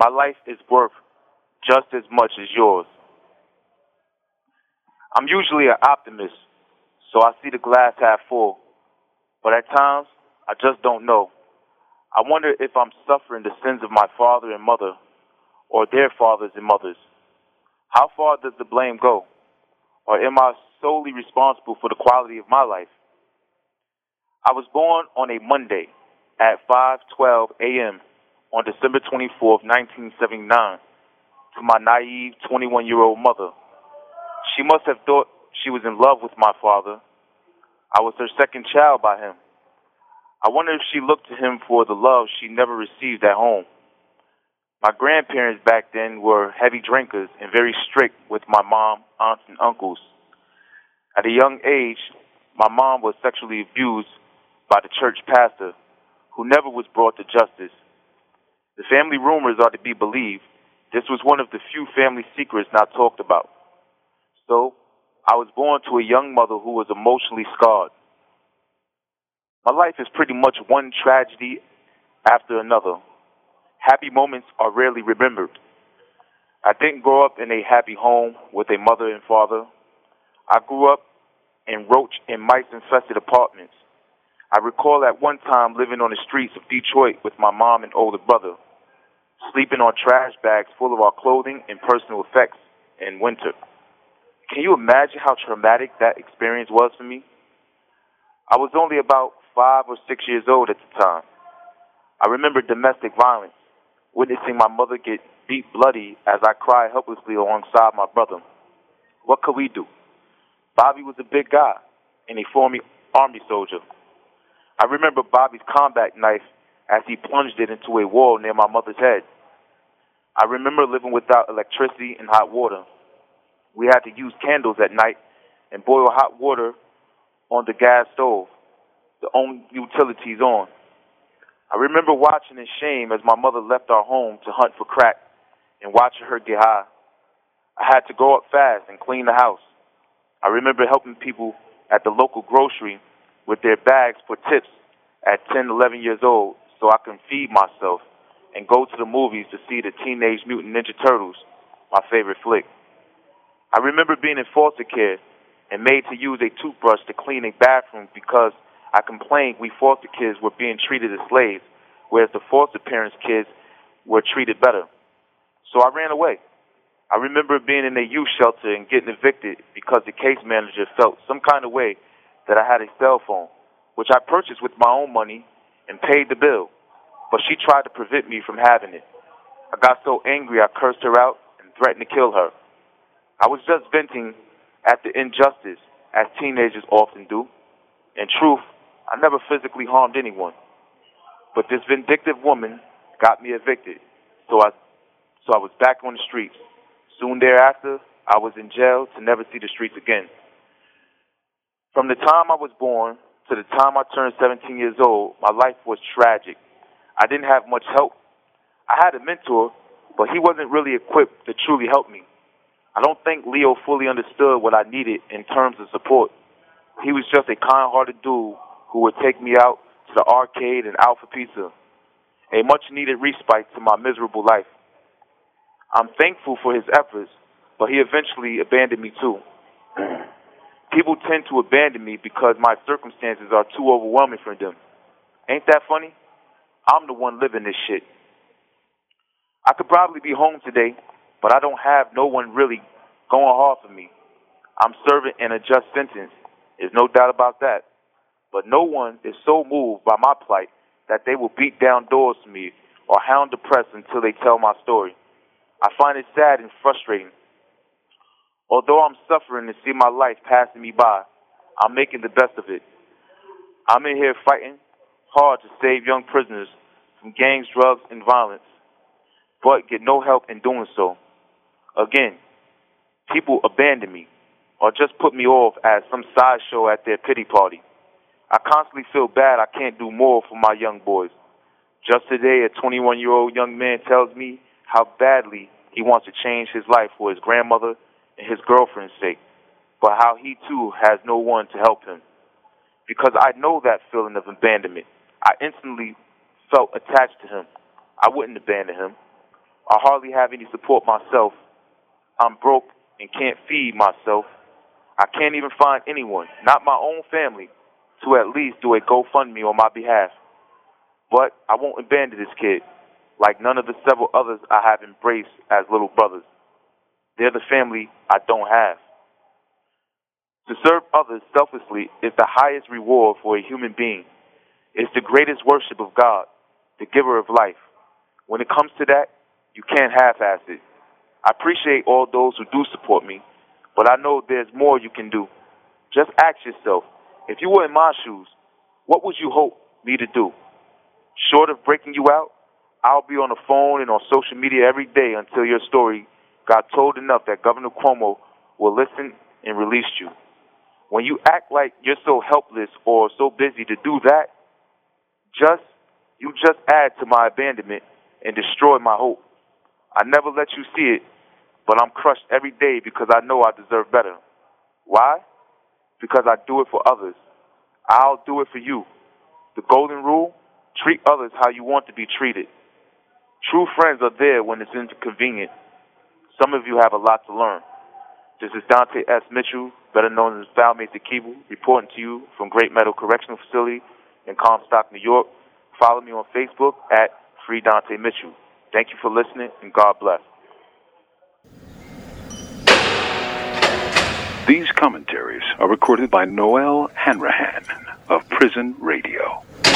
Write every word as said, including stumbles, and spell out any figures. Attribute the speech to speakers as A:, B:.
A: My life is worth just as much as yours. I'm usually an optimist, so I see the glass half full. But at times, I just don't know. I wonder if I'm suffering the sins of my father and mother, or their fathers and mothers. How far does the blame go? Or am I solely responsible for the quality of my life? I was born on a Monday at five twelve a.m. on December twenty-fourth, nineteen seventy-nine, to my naive twenty-one-year-old mother. She must have thought she was in love with my father. I was her second child by him. I wonder if she looked to him for the love she never received at home. My grandparents back then were heavy drinkers and very strict with my mom, aunts, and uncles. At a young age, my mom was sexually abused by the church pastor, who never was brought to justice. The family rumors are to be believed. This was one of the few family secrets not talked about. So, I was born to a young mother who was emotionally scarred. My life is pretty much one tragedy after another. Happy moments are rarely remembered. I didn't grow up in a happy home with a mother and father. I grew up in roach and mice-infested apartments. I recall at one time living on the streets of Detroit with my mom and older brother, sleeping on trash bags full of our clothing and personal effects in winter. Can you imagine how traumatic that experience was for me? I was only about five or six years old at the time. I remember domestic violence, witnessing my mother get beat bloody as I cried helplessly alongside my brother. What could we do? Bobby was a big guy and a former army soldier. I remember Bobby's combat knife as he plunged it into a wall near my mother's head. I remember living without electricity and hot water. We had to use candles at night and boil hot water on the gas stove, the only utilities on. I remember watching in shame as my mother left our home to hunt for crack and watching her get high. I had to go up fast and clean the house. I remember helping people at the local grocery with their bags for tips at ten, eleven years old so I can feed myself and go to the movies to see the Teenage Mutant Ninja Turtles, my favorite flick. I remember being in foster care and made to use a toothbrush to clean a bathroom because I complained we foster kids were being treated as slaves, whereas the foster parents' kids were treated better. So I ran away. I remember being in a youth shelter and getting evicted because the case manager felt some kind of way that I had a cell phone, which I purchased with my own money and paid the bill, but she tried to prevent me from having it. I got so angry I cursed her out and threatened to kill her. I was just venting at the injustice, as teenagers often do. In truth, I never physically harmed anyone. But this vindictive woman got me evicted, so I, so I was back on the streets. Soon thereafter, I was in jail to never see the streets again. From the time I was born to the time I turned seventeen years old, my life was tragic. I didn't have much help. I had a mentor, but he wasn't really equipped to truly help me. I don't think Leo fully understood what I needed in terms of support. He was just a kind-hearted dude who would take me out to the arcade and out for pizza, a much-needed respite to my miserable life. I'm thankful for his efforts, but he eventually abandoned me too. People tend to abandon me because my circumstances are too overwhelming for them. Ain't that funny? I'm the one living this shit. I could probably be home today, but I don't have no one really going hard for me. I'm serving an unjust sentence. There's no doubt about that. But no one is so moved by my plight that they will beat down doors for me or hound the press until they tell my story. I find it sad and frustrating. Although I'm suffering to see my life passing me by, I'm making the best of it. I'm in here fighting hard to save young prisoners from gangs, drugs, and violence, but get no help in doing so. Again, people abandon me or just put me off as some sideshow at their pity party. I constantly feel bad I can't do more for my young boys. Just today, a twenty-one-year-old young man tells me how badly he wants to change his life for his grandmother and his girlfriend's sake, but how he too has no one to help him. Because I know that feeling of abandonment, I instantly felt attached to him. I wouldn't abandon him. I hardly have any support myself. I'm broke and can't feed myself. I can't even find anyone, not my own family, to at least do a GoFundMe on my behalf. But I won't abandon this kid, like none of the several others I have embraced as little brothers. They're the family I don't have. To serve others selflessly is the highest reward for a human being. It's the greatest worship of God, the giver of life. When it comes to that, you can't half-ass it. I appreciate all those who do support me, but I know there's more you can do. Just ask yourself, if you were in my shoes, what would you hope me to do? Short of breaking you out, I'll be on the phone and on social media every day until your story got told enough that Governor Cuomo will listen and release you. When you act like you're so helpless or so busy to do that, just you just add to my abandonment and destroy my hope. I never let you see it, but I'm crushed every day because I know I deserve better. Why? Because I do it for others. I'll do it for you. The golden rule, treat others how you want to be treated. True friends are there when it's inconvenient. Some of you have a lot to learn. This is Dante S. Mitchell, better known as Foul Mate Kibu, reporting to you from Great Meadow Correctional Facility in Comstock, New York. Follow me on Facebook at Free Dante Mitchell. Thank you for listening, and God bless.
B: These commentaries are recorded by Noel Hanrahan of Prison Radio.